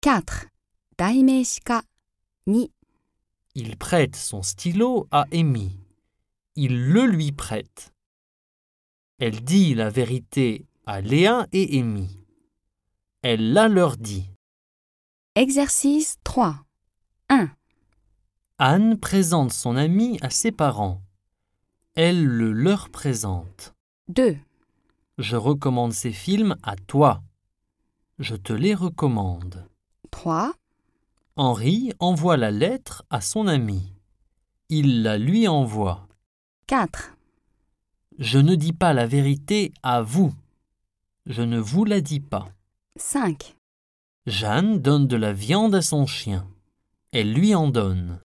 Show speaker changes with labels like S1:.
S1: 4. 代名詞化2.
S2: Il prête son stylo à Amy. Il le lui prête. Elle dit la vérité à Léa et Amy. Elle la leur dit.
S1: Exercice 3. 1.
S2: Anne présente son ami à ses parents. Elle le leur présente.
S1: 2.
S2: Je recommande ces films à toi. Je te les recommande.
S1: 3.
S2: Henri envoie la lettre à son ami. Il la lui envoie.
S1: 4.
S2: Je ne dis pas la vérité à vous. Je ne vous la dis pas.
S1: 5.
S2: Jeanne donne de la viande à son chien. Elle lui en donne.